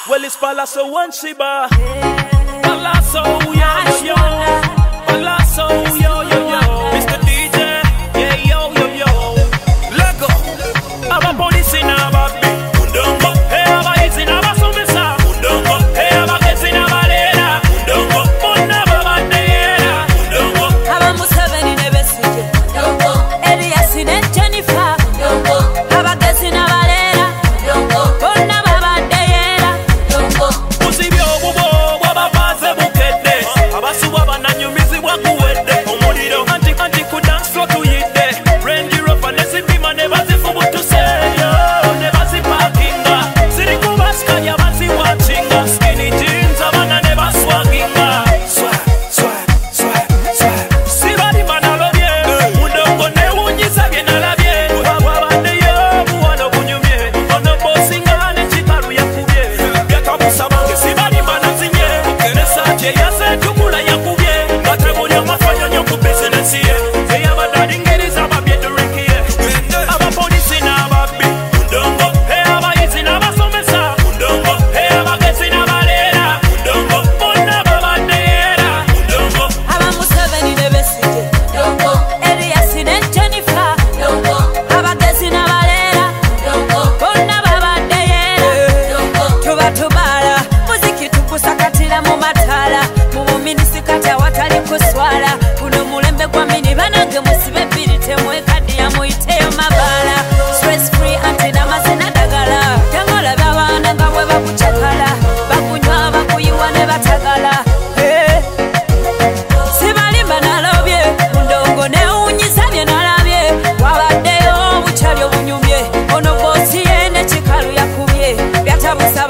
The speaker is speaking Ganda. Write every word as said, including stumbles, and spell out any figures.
Well, it's Palazzo One Shiba. Palazzo, yo, yo, yo. Palazzo, yo, yo, yo. Mister D J, yeah, yo, yo, yo. Lego. Aba polisi na babi. Undongo. Hey, aba izi na basumisa. Undongo. Hey, aba kezi na balera. Undongo. Mona baba deyera. Undongo. Aba Museveni ne Besigye. Undongo. Elias ne Jennifer. Undongo. Aba kezi na balera. Undongo. Mona baba deyera. Undongo. Musibyo bubo bwababaze bukedde. Abasuwa bananyumizi bwakuwedde. Omuliro anti anti ku dance floor tuyidde. Range Rover ne zipima ne bazifubutuseyo. Ne bazipakinga. Ziri ku basikanya baziwatchinga. Skinny jeans abana ne baswaginga. Swag, swag, swag, swag. Sibali banalobye. Mundongo ne wunyisa bye nalabye. Bwabaddeyo buwano bunyumye. Ono bosinga ne kikalu yakubye. Byatabusa bange sibali banazinye. Nesaje yasetukula yakubye. Batebuli amafanyonyo ku bizinesi ye. Eyabadalingiriza ababye turinkiye. Abapolisi n'ababbi. Mundongo. Abayizi n'abasomesa. Mundongo. Abagezi n'abaleera. Mundongo. Bonna babaddeera. Mundongo. Aba Museveni ne Besigye. Undongo. Elias ne Jennifer. Undongo. Aba kezi na balera. Undongo. Bonna baba deyera. Undongo. Tuba tubala muziki tukusakatira mu matala mu buminisitule awatali kuswala guno mulembe gwa mini banange musibe bbiri temwekaddiya muyiteyo mabala stress free anti n'amazina ddagala tangola babaana nga bwe bakucakala bakunywa bakuyiwa ne batagala Eh. Sibalimba nalobye Mundongo newunyisa bye nalabye wabaddeyo obukyali obunyumye ono boosi ye ne kikalu yakubye byatabusa